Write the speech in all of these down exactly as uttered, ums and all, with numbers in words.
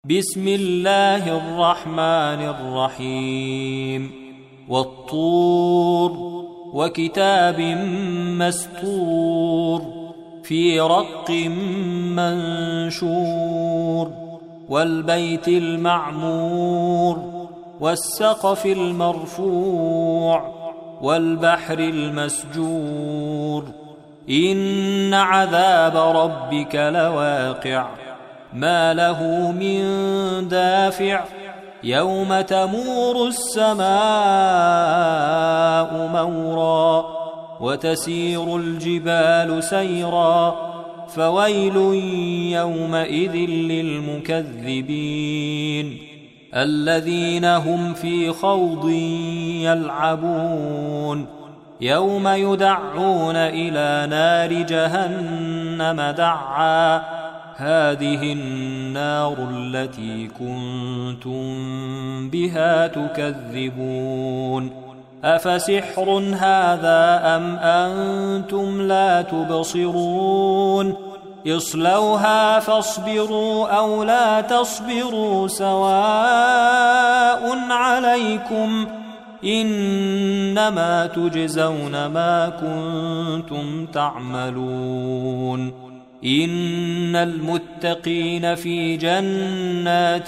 بسم الله الرحمن الرحيم والطور وكتاب مسطور في رق منشور والبيت المعمور والسقف المرفوع والبحر المسجور إن عذاب ربك لواقع ما له من دافع يوم تمور السماء مورا وتسير الجبال سيرا فويل يومئذ للمكذبين الذين هم في خوض يلعبون يوم يدعون إلى نار جهنم دعا هذه النار التي كنتم بها تكذبون أفسحر هذا أم أنتم لا تبصرون اصلوها فاصبروا أو لا تصبروا سواء عليكم إنما تجزون ما كنتم تعملون إن المتقين في جنات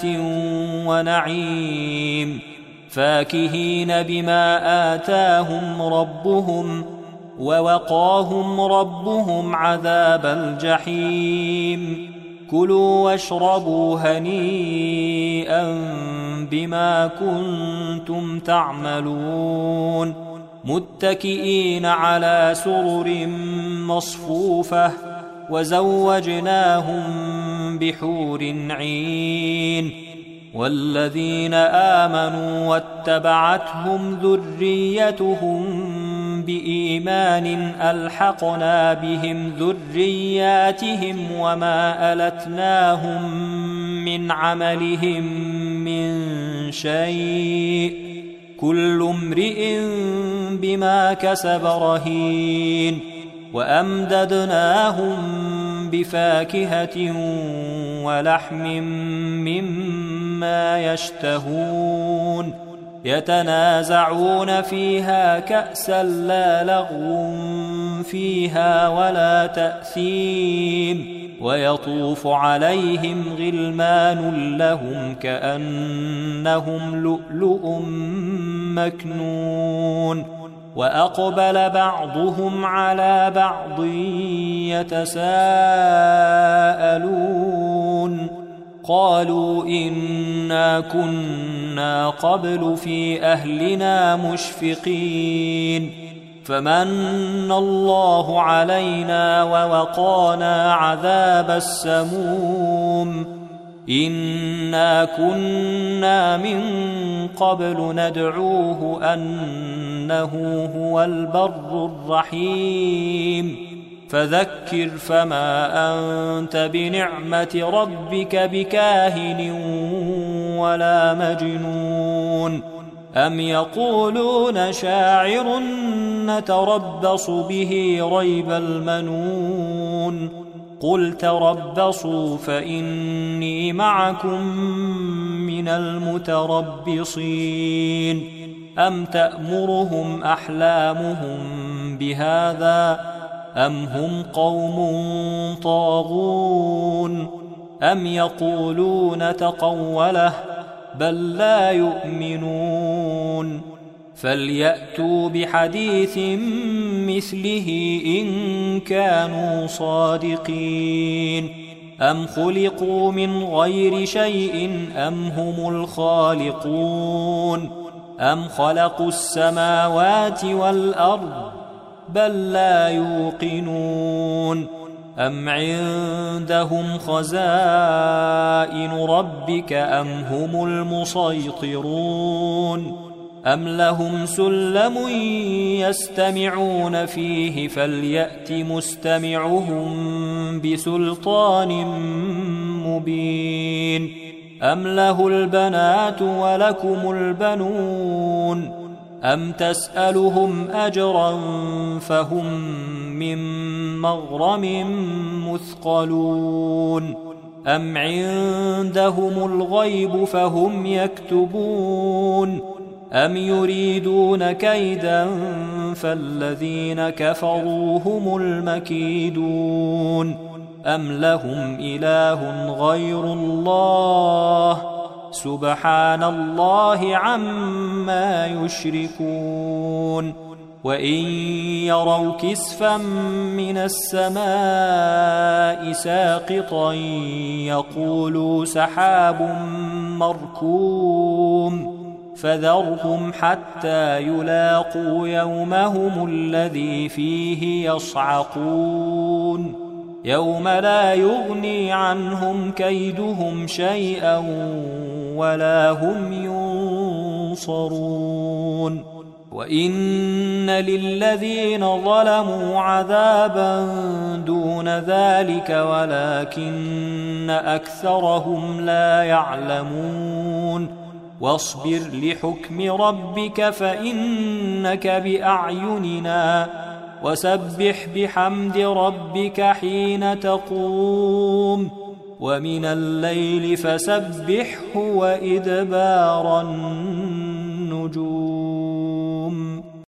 ونعيم فاكهين بما آتاهم ربهم ووقاهم ربهم عذاب الجحيم كلوا واشربوا هنيئا بما كنتم تعملون متكئين على سرر مصفوفة وزوجناهم بحور عين والذين آمنوا واتبعتهم ذريتهم بإيمان ألحقنا بهم ذرياتهم وما ألتناهم من عملهم من شيء كل امرئ بما كسب رهين وأمددناهم بفاكهة ولحم مما يشتهون يتنازعون فيها كأسا لا لغو فيها ولا تأثيم ويطوف عليهم غلمان لهم كأنهم لؤلؤ مكنون وأقبل بعضهم على بعض يتساءلون قالوا إنا كنا قبل في أهلنا مشفقين فمن الله علينا ووقانا عذاب السموم إنا كنا من قبل ندعوه أنه هو البر الرحيم فذكر فما أنت بنعمة ربك بكاهن ولا مجنون أم يقولون شاعر نتربص به ريب المنون قل تربصوا فإني معكم من المتربصين أم تأمرهم أحلامهم بهذا أم هم قوم طاغون أم يقولون تقوله بل لا يؤمنون فليأتوا بحديث مثله إن كانوا صادقين أم خلقوا من غير شيء أم هم الخالقون أم خلقوا السماوات والأرض بل لا يوقنون أم عندهم خزائن ربك أم هم المسيطرون أم لهم سلم يستمعون فيه فليأت مستمعهم بسلطان مبين أم له البنات ولكم البنون أم تسألهم أجرا فهم من مغرم مثقلون أم عندهم الغيب فهم يكتبون أم يريدون كيدا فالذين كفروا هم المكيدون أم لهم إله غير الله سبحان الله عما يشركون وإن يروا كسفا من السماء ساقطا يقولوا سحاب مركوم فذرهم حتى يلاقوا يومهم الذي فيه يصعقون يوم لا يغني عنهم كيدهم شيئا ولا هم ينصرون وإن للذين ظلموا عذابا دون ذلك ولكن أكثرهم لا يعلمون واصبر لحكم ربك فإنك بأعيننا وسبح بحمد ربك حين تقوم ومن الليل فسبحه وإدبار النجوم